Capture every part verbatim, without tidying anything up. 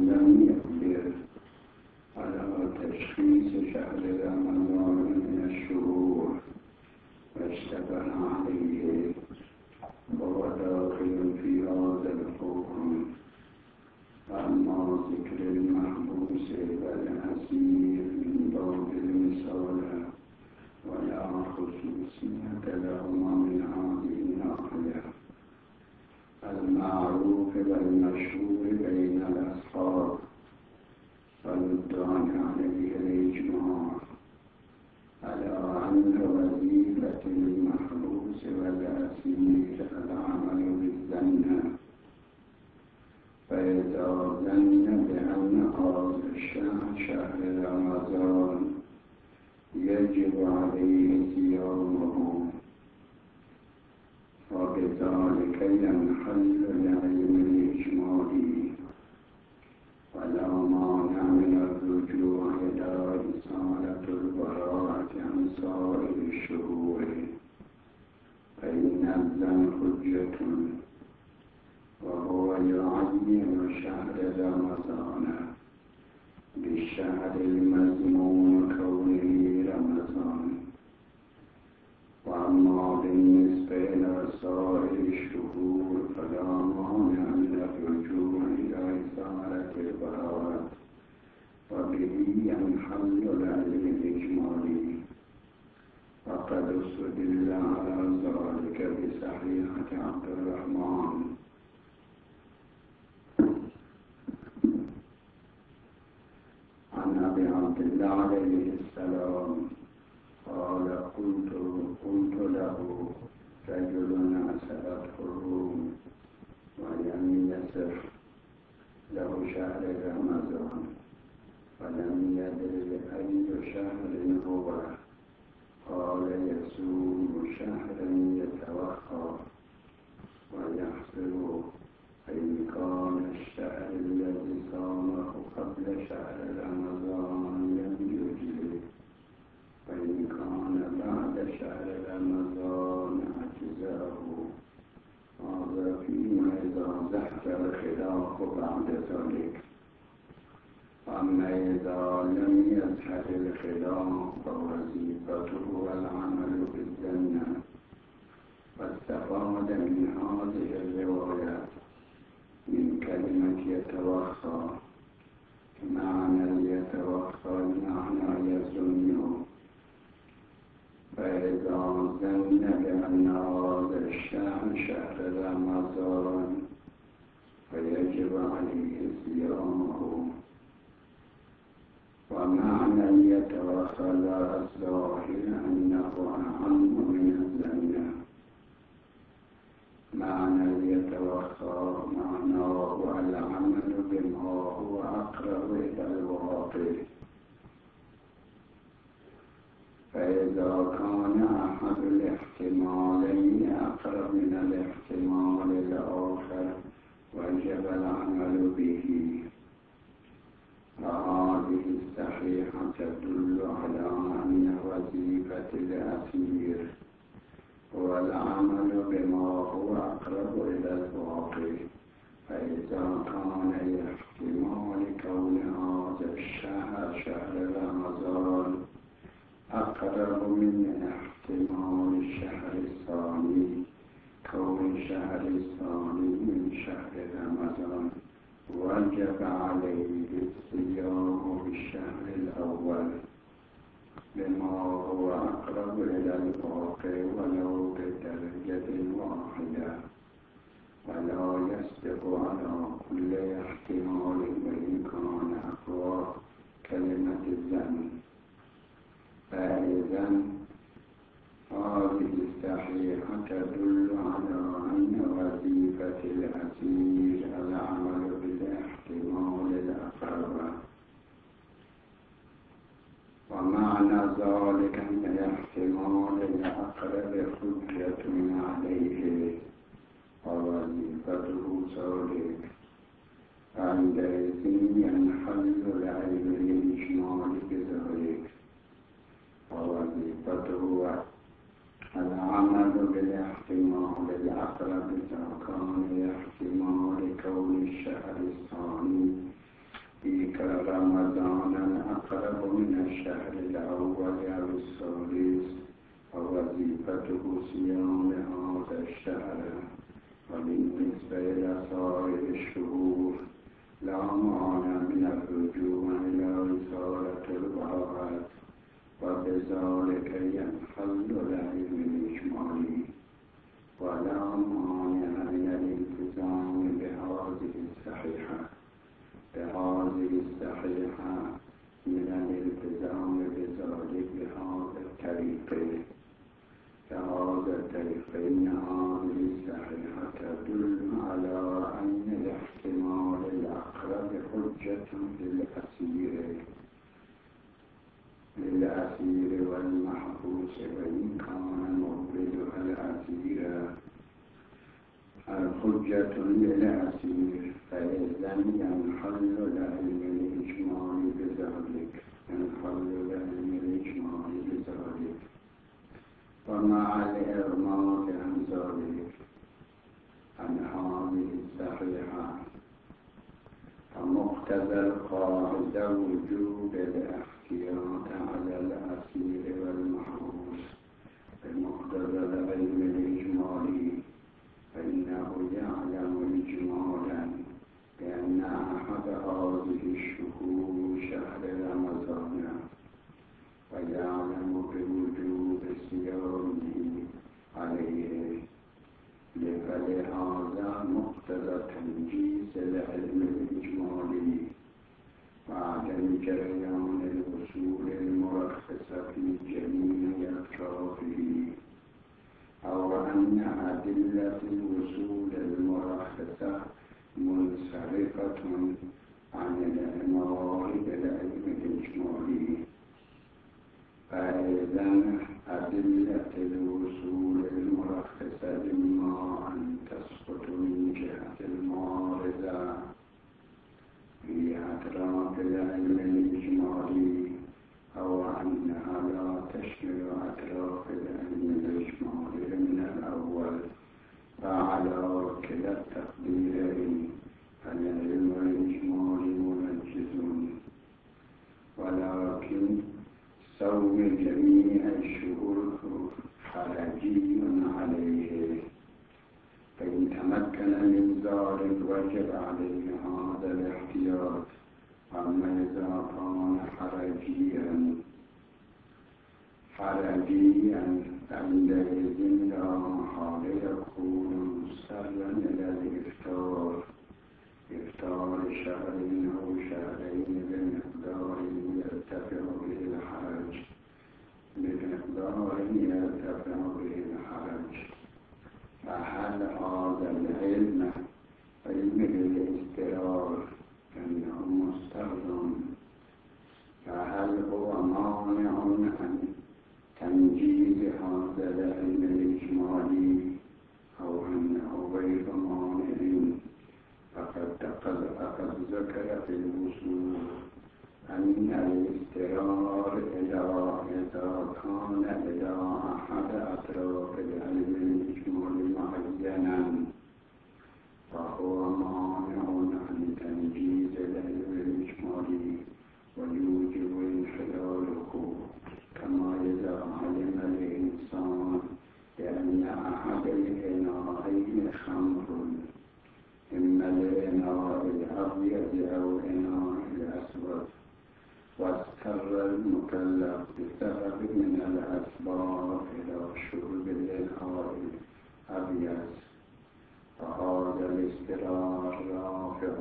لم يقدر على تشخيص شهر رمضان من الشهور فاشتبه عليه وهو داخل في هذا الحكم. أما ذكر المحبوس والأسير من باب المثال ولا خصوصية لهما من هذه الناحية. المعروف والمشهور بين الأصحاب والمدعى عليه الإجماع على أن وظيفة المحبوس والأسير العمل بالظن، فإذا ظن بأن هذا الشهر شهر رمضان يجب عليه صيامه، وبذلك ينحل العلم الإجمالي، ولا مانع من الرجوع إلى إزالة البراءة عن سائر الشهور، فإن الظن حجة، وهو يعين شهر رمضان بالشهر المذموم كونه رمضان. وأما بالنسبة إلى سائر الشهور فلا مانع من الرجوع إلى إزالة البراءة، وبه ينحل العلم الإجمالي. وقد استدل على ذلك بصحيحة عبد الرحمن عن أبي عبد الله عليه السلام قال: قلت قلت له رجل أسرته الروم ولم يصف له شهر رمضان، ولم يدر أي شهر هو، قال: يصوم شهرا يتوخى ويحسب، فإن كان الشهر الذي صامه قبل شهر رمضان لم يجزه، فإن كان بعد شهر رمضان أجزاه. هذا فيما إذا زحف الخلاف بعد ذلك. أما إذا لم يزحف الخلاف فوظيفته العمل بالظن. واستفاد من هذه الروايات من كلمة يتوخى معنى يتوخى معنى يظن، فإذا ظن بأن هذا الشهر شهر رمضان فيجب عليه صيامه. ومعنى يتوخى الظاهر أنه أعم من الظن. معنى يتوخى معناه العمل بما هو أقرب إلى الواقع، فإذا كان أحد الاحتمالين أقرب من الاحتمال الآخر وجب العمل به. وهذه الصحيحة تدل على أن وظيفة الأسير هو العمل بما هو أقرب إلى الواقع، فإذا كان احتمال كون هذا الشهر شهر رمضان أقرب من احتمال الشهر الثاني كون شهر الثاني من شهر رمضان، وجب عليه الصيام بالشهر الأول بما هو أقرب إلى الواقع ولو بدرجة واحدة، ولا يسبق على كل احتمال وإن كان أقوى كلمة الظن. فإذا هذه الصحيحة تدل على أن وظيفة الأسير العمل بالاحتمال الأقرب. ومعنى ذلك أن الاحتمال الأقرب حجة عليه ووظيفته ذلك، عندئذ ينحل العلم الإجمال بذلك. ووظيفته العمل بالاحتمال الأقرب إذا كان احتمال كون الشهر الثاني أقرب من الشهر الأول أو الثالث فوظيفته صيام هذا الشهر. وبالنسبة إلى سائر الشهور لا مانع من الرجوع إلى رسالة البراءة، وبذلك ينحل العلم الإجمالي، ولا مانع من الالتزام بهذه الصحيحة بهذه الصحيحة من الالتزام بذلك بهذا الطريق. فهذا الطريق إن هذه الصحيحة تدل على أن الاحتمال الأقرب حجة للأسير للأسير والمحبوس، وإن كان مقبلها الأسير الحجة للأسير، فإذا ينحل العلم الإجمالي بذلك ينحل العلم الإجمالي بذلك. ومع الإغماض عن ذلك عن هذه الصحيحة فمقتضى القاعدة وجوب الاحتياط على الأسير والمحبوس بمقتضى العلم الإجمالي، فإنه يعلم إجمالا بأن أحد هذه الشهور شهر رمضان، ويعلم بوجوب صيامه عليه، فلهذا مقتضى تنجيز العلم الإجمالي وعدم جريان الوصول المرخصة في جميع أطرافه، أو أن أدلة الوصول المرخصة منصرفة عن الموارد العلم الإجمالي. فإذا أدلة الوصول المرخصة إما أن تسقط من جهة المعارضة في أطراف العلم الإجمالي، أو أنها لا تشمل أطراف العلم الإجمالي من الأول. فعلى كلا التقديرين فالعلم الإجمالي منجز، ولكن صوم جميع الشهور حرجي عليه، فإن تمكن من ذلك وجب عليه هذا الاحتياط. أما إذا كان حرجيا حرجيا عندئذ لا محالة يكون مضطرا إلى الإفطار إفطار شهرين أو شهرين بمقدار يرتفع به الحرج بمقدار يرتفع به الحرج. فهل هذا العلم علم الاضطرار أنه مضطر، فهل هو مانع عن تنجيز هذا العلم الإجمالي أو أنه غير مانع؟ فقد ذكر في الوصول أن الاضطرار إذا كان إلى أحد أطراف العلم الإجمالي معينا فهو مانع عن تنجيز العلم الإجمالي ويوجب انحلاله، كما إذا علم الإنسان بأن أحد الإناءين خمر، إما الإناء الأبيض أو الإناء الأسود، واضطر المكلف بسبب من الأسباب إلى شرب الإناء الأبيض، فهذا الاضطرار رافع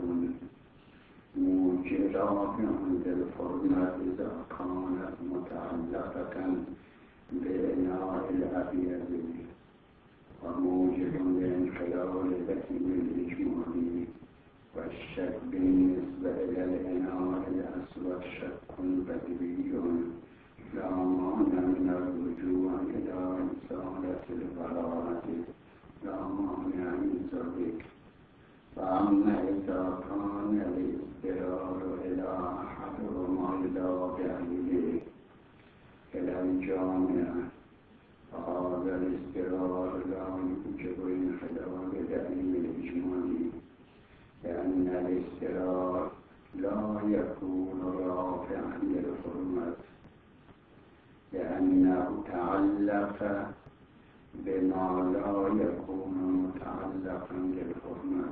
موجب رافع للحرمة إذا كانت متعلقة بالإناء الأبيض، وموجب لانحلال العلم الإجمالي. والشك بالنسبة إلى الإناء الأسود شك بديهي لا مانع من الرجوع إلى رسالة البراءة، لا مانع من ذلك. فأما إذا كان الاضطرار إلى أحدهما إلى بعيده إلى الجامع، فهذا الاضطرار لا يوجب انحلال العلم الإجمالي، لأن الاضطرار لا يكون رافعا رافعا للحرمة لأنه تعلق بما لا يكون متعلقا للحرمة.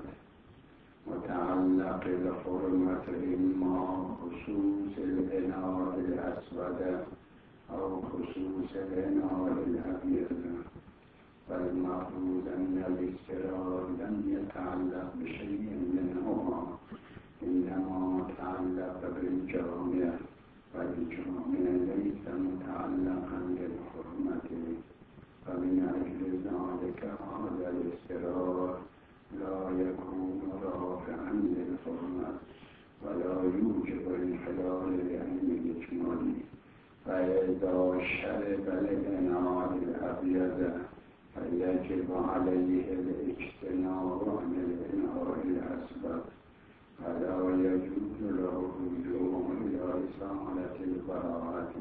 متعلق الحرمة إما خصوص الإناء الأسود أو خصوص الإناء الأبيض، فالمفروض أن الاستقرار لم يتعلق بشيء منهما، إنما تعلق بالجامع، والجامع ليس متعلقا للحرمة. فمن أجل ذلك هذا الاستقرار لا يكون رافعا للحرمة ولا يوجب الانحلال لعلم الإجمالي. فإذا شرب الإناء الأبيض فيجب عليه الاجتناب عن الإناء الأسود، فلا يجوز له الرجوع إلى إزالة البراءة.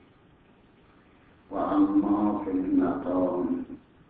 وأما في المقام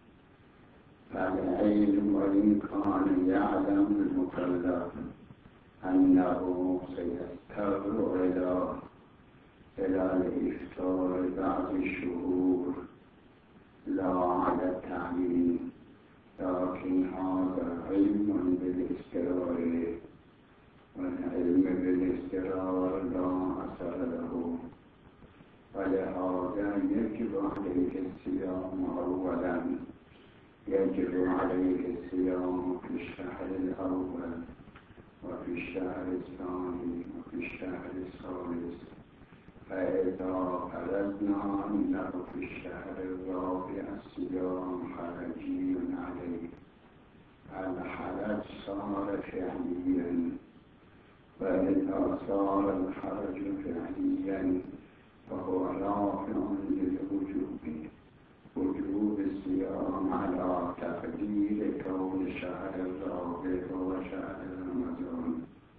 فالعلم وإن كان يعلم المكلف أنه سيضطر إلى إلى الإفطار بعد الشهور لا على التعليم، لكن هذا علم بالاستقرار، والعلم بالاستقرار لا أثر له، ولهذا يجب عليه الصيام أولا. يجب عليه الصيام في الشهر الأول وفي الشهر الثاني وفي الشهر الثالث. فإذا فرضنا أنه في الشهر الرابع الصيام حرجي عليه، الحرج صار فعليا، فإذا صار الحرج فعليا فهو رافع للوجوب، وجوب الصيام على تقدير كون الشهر الرابع هو شهر رمضان.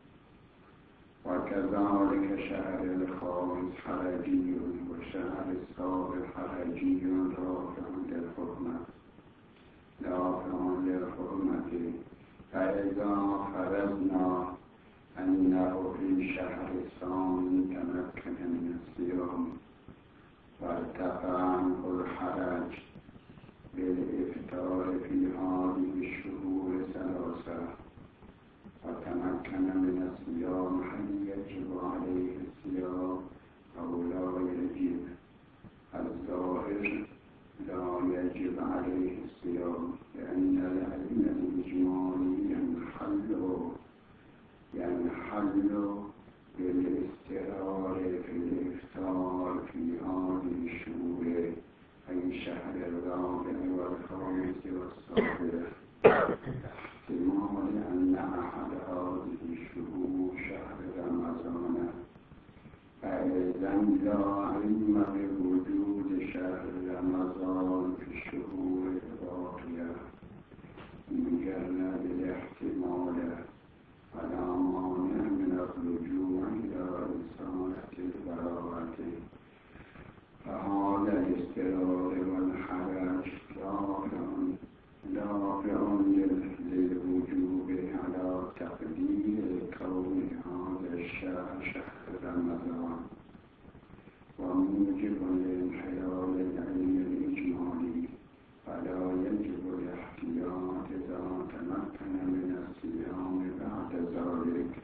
وكذلك شهر الخامس حرجي وشهر السابع حرجي رافع للحرمة رافع للحرمة. فإذا فرضنا أنه في شهر الثاني تمكن من الصيام وارتفع عنه الحرج بالإفطار في هذه الشهور ثلاثة وتمكن من الصيام، هل يجب عليه الصيام أو لا يجب؟ الظاهر لا يجب عليه الصيام، لأن العلم الإجمالي ينحل ينحل بالاستقرار في الإفطار في هذه الشهور، أي شهر الرابع والخامس والسابع، احتمال أن أحد هذه الشهور شهر رمضان. فإذا لا علم بوجود شهر رمضان في الشهور الباقية مجرد الاحتمال، فلا مانع من الرجوع إلى إزالة البراءة. فهذا الاستقرار والحرج رافع رافع للوجوب على تقدير كون هذا الشهر شهر رمضان، وموجب لانحلال العلم الإجمالي، فلا يجب الاحتياط إذا تمكن من الصيام بعد ذلك.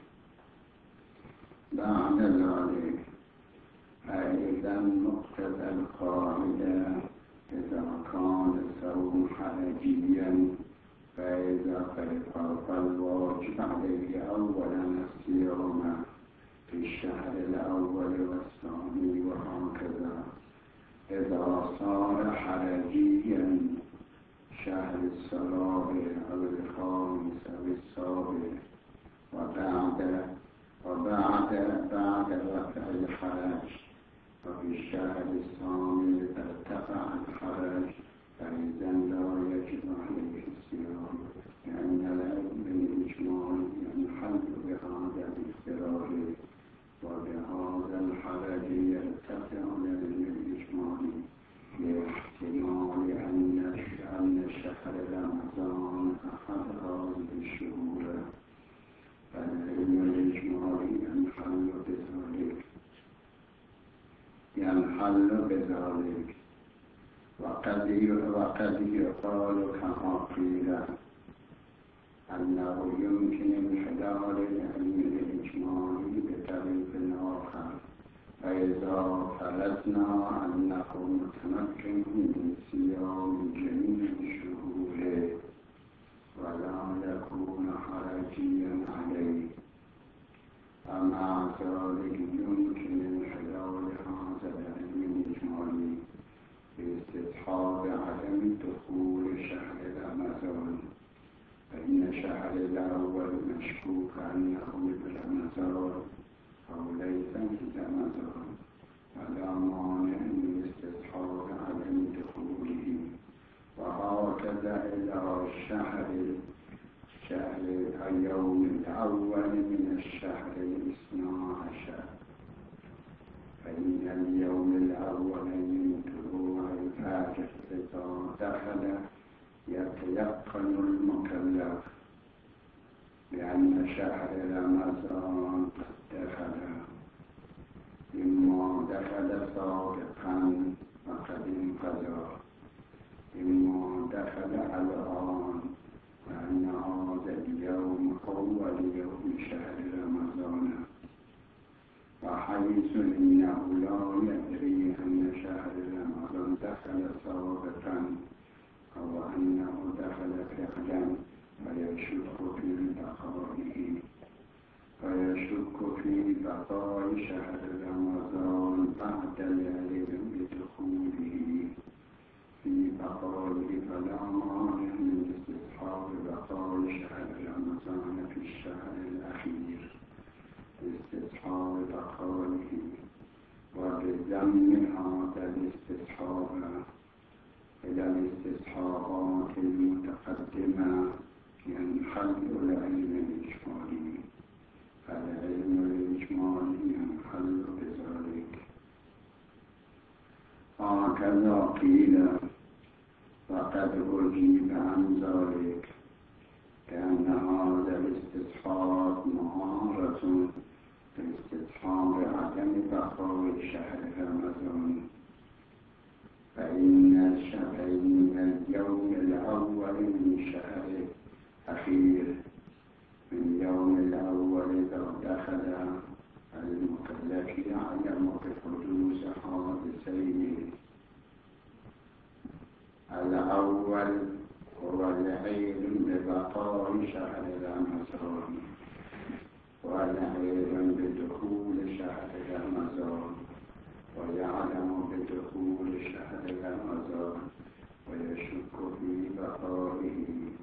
بعد ذلك فإذا مقتضى القاعدة إذا كان الصوم حرجيا فإذا فالواجب عليه أولا الصيام في الشهر الأول والثاني وهكذا. إذا صار حرجيا شهر السابع أو الخامس أو السابع وبعد وبعد بعد رفع الحرج، وفي الشهر الثاني ارتفع الحرج، فإذا لا يجب عليه الصيام، لأن العلم الإجمالي ينحل بهذا الاضطرار، وبهذا الحرج يرتفع العلم الإجمالي لاحتمال أن أن شهر رمضان أحد هذه الشهور، فالعلم الإجمالي ينحل بذلك. بذلك وقد يقال كما قيل أنه يمكن انحلال العلم الإجمالي بطريق آخر، فإذا فرضنا أنه متمكن من صيام جميع شهوره ولا يكون حرجيا عليه، فمع ذلك يمكن انحلال هذا العلم الإجمالي باستصحاب عدم دخول شهر رمضان، فإن شهر الأول مشكوك أنه برمضان أو ليس برمضان، فلا مانع من استصحاب عدم دخوله، وهكذا إلى الشهر شهر اليوم الأول من الشهر الاثنى عشر، فإن اليوم الأول من طلوع الفجر إذا دخل يتيقن المكلف بأن شهر رمضان قد دخل، إما دخل سابقا وقد انقضى، إما دخل الآن وأن هذا اليوم أول يوم شهر رمضان، وحيث إنه لا يدري أن شهر رمضان دخل سابقا أو أنه دخل فعلا فيشك في بقائه فيشك في بقاء شهر رمضان بعد العلم بدخوله في بقائه، فلا مانع من استصحاب بقاء شهر رمضان في الشهر الأخير استصحاب بقائه، وبضم هذا الاستصحاب إلى الاستصحابات المتقدمة ينحل العلم الإجمالي، فالعلم الإجمالي ينحل بذلك. هكذا قيل وقد أجيب عن ذلك كأن هذا الاستصحاب مهارة في استصحاب عدم بقاء شهر رمضان، فإن الشهرين اليوم الأول من شهر أخير من يوم الأول إذا دخل المكلف يعلم بحدوث حادثين، الأول هو العلم ببقاء شهر رمضان، والعلم بدخول شهر رمضان، ويعلم بدخول شهر رمضان ويشك في بقائه.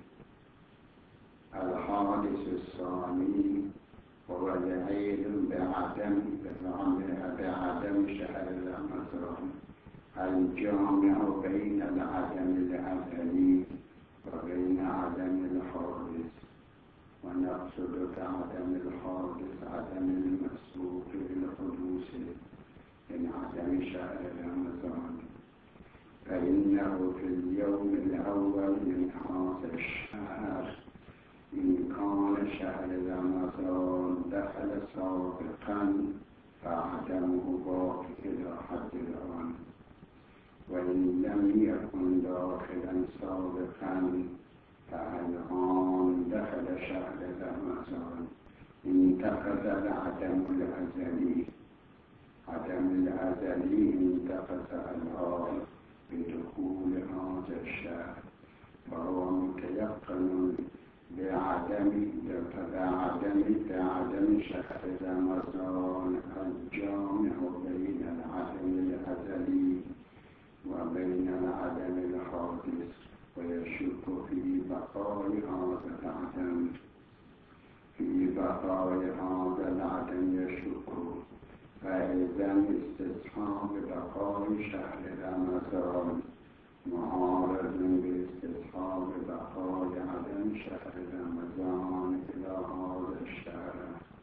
الحادث الثاني هو العلم بعدم بعدم شهر رمضان الجامع بين العدم الأزلي وبين عدم الحادث، ونقصد بعدم الحادث عدم المسبوق بالحدوث من عدم شهر رمضان، فإنه في اليوم الأول من هذا الشهر إن كان شهر رمضان دخل سابقا فعدمه باقي إلى حد الآن، وإن لم يكن داخلا سابقا فالآن دخل شهر رمضان انتقض العدم الأزلي، عدم الأزلي انتقض الآن بدخول هذا الشهر، فهو متيقن بعدم بعدم بعدم شهر رمضان الجامع بين العدم الأزلي وبين العدم الحادث، ويشك في بقاء هذا العدم في بقاء هذا العدم يشك، فإذا استصحاب بقاء شهر رمضان معارض باستصحاب بقاء عدم شهر رمضان إلى هذا الشهر،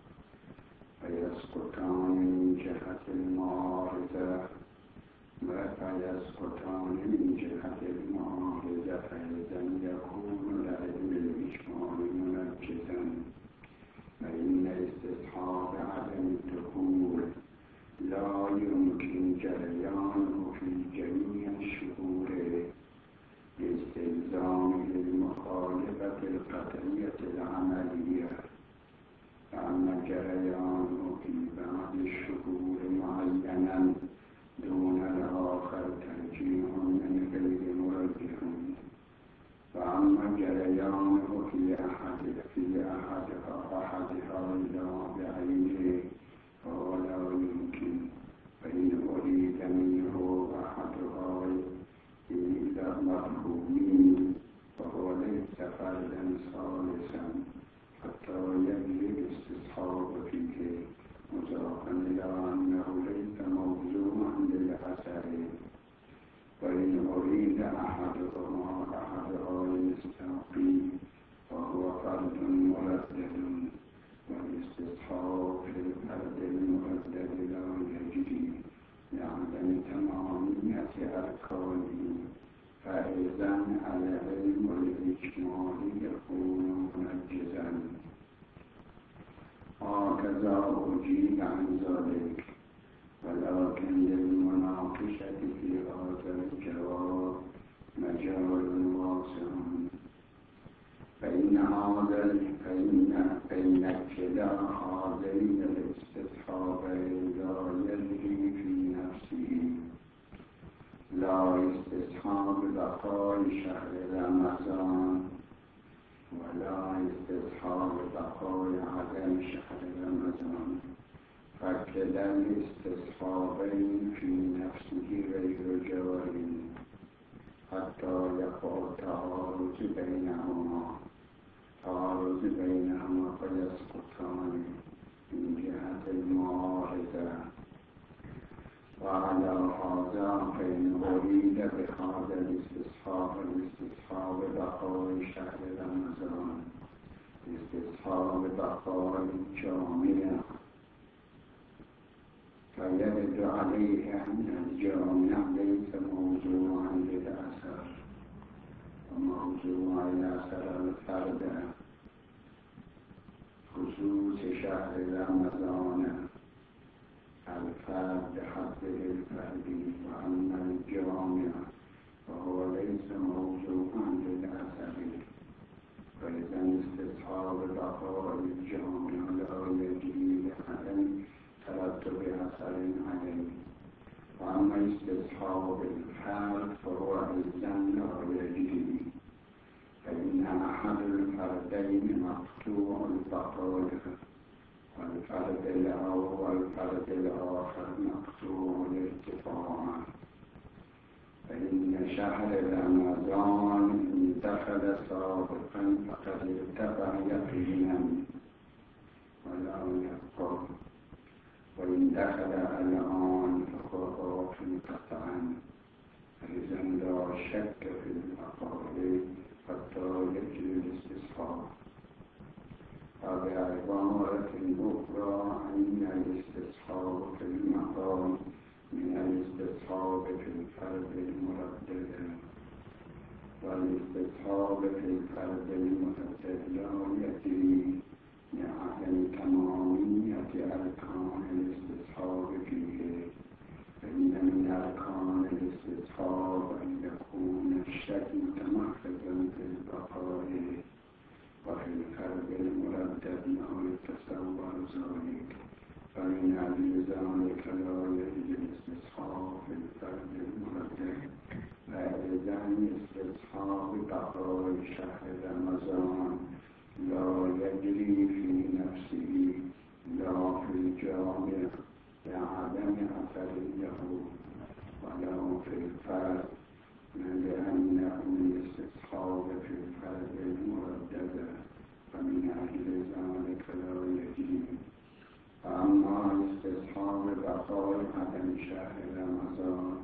فيسقطان من جهة المعارضة فيسقطان من جهة المعارضة، فإذا يكون العلم الإجمالي منجزا، فإن استصحاب عدم الدخول لا يمكن جريانه في أجيب عن ذلك ولكن للمناقشة في هذا الجواب مجال واسع. فإن هذا فإن فإن ابتداء هذين الاستصحابين لا يجري في نفسه، لا استصحاب بقاء شهر رمضان ولا استصحاب بقاء عدم شهر رمضان، فكلا الاستصحابين في نفسه غير جواري حتى يقع تعارض بينهما تعارض بينهما فيسقطان من جهة المعارضة. وعلى هذا فإن أريد بهذا الاستصحاب الاستصحاب بقاء شهر رمضان استصحاب بقاء جامع، فيرد عليه أن الجامع ليس موضوعا للأثر، وموضوع الأثر الفرد خصوص شهر رمضان الفرد حقه الفردي، وأما الجامع فهو ليس موضوعا للأثر، فإذا استصحاب بقاء الجامع لا يجري لعدم ترتب أثر عليه. وأما استصحاب الفرد فهو أيضا لا يجري، فإن أحد الفردين مقطوع البقاء والفرد الأول والفرد الآخر مقطوع الارتفاع. فإن شهر رمضان إن دخل سابقا فقد ارتفع يقينا ولا يبقى، وإن دخل الآن فهو باق قطعا، فإذا لا شك في البقاء حتى يجري الاستصحاب. وبعبارة أخرى أن الاستصحاب في المقام من الاستصحاب في الفرد المردد، والاستصحاب في الفرد المردد لا يجري لعدم تمامية أركان الاستصحاب فيه، فإن من أركان الاستصحاب أن يكون الشك متمحضا في البقاء، وفي الفرد المردد لا يتصور ذلك، فمن أجل ذلك لا يجري الاستصحاب في الفرد المردد. فإذا استصحاب بقاء شهر رمضان لا يجري في نفسه لا في الجامع لعدم أثره ولا في الفرد، لأنه الاستصحاب في الفرد المردد، فمن أجل ذلك لا يجري. فأما استصحاب بقاء عدم شهر رمضان